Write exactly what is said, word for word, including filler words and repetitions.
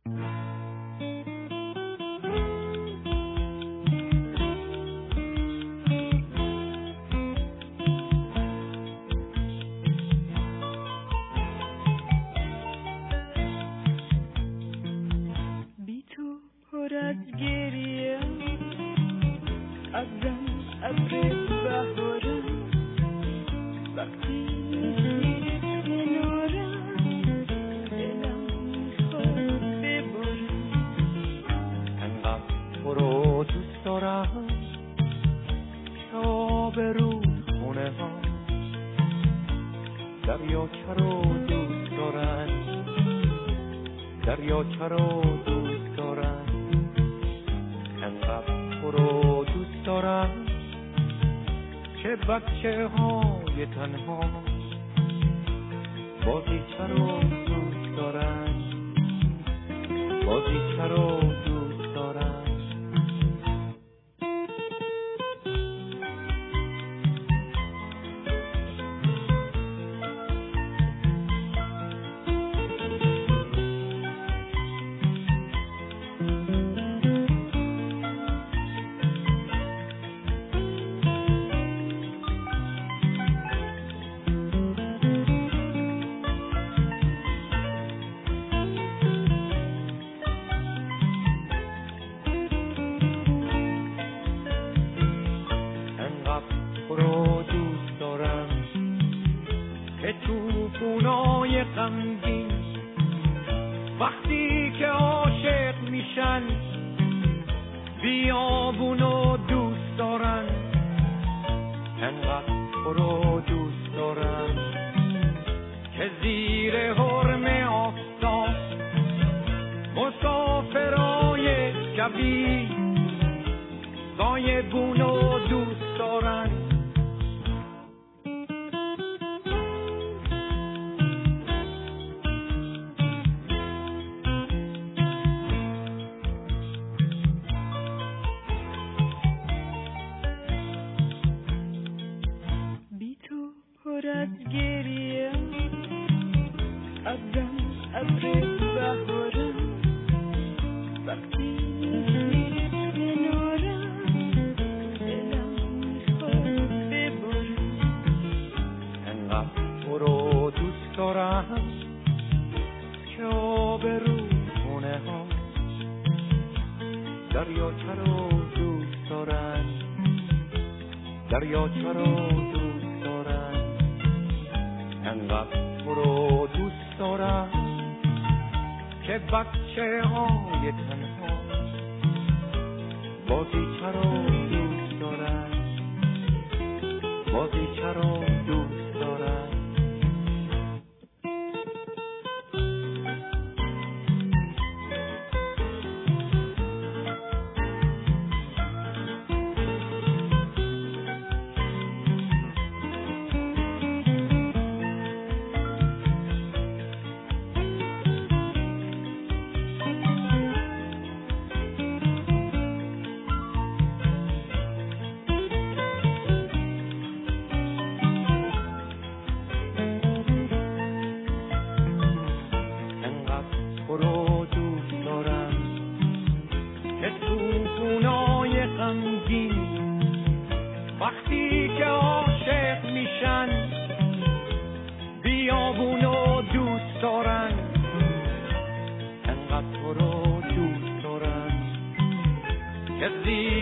بچه های تنها بازیچه رو دوست دارن، بازیچه رو دوست دارن. وقتی که عاشق میشن بیابونو دوست دارن، انقدر برو دوست دارن که زیر حرم آفتاب مسافرای شبی سایبونو دوست دارن. دریاچه رو دوست دارن، دریاچه رو دوست دارن، انقدر تو رو دوست دارن که بچه های تنها بازیچه رو دوست دارن، بازیچه رو دوست دارن. وقتی که عاشق میشن بیابونو دوست دارن، انقدر تو رو دوست دارن که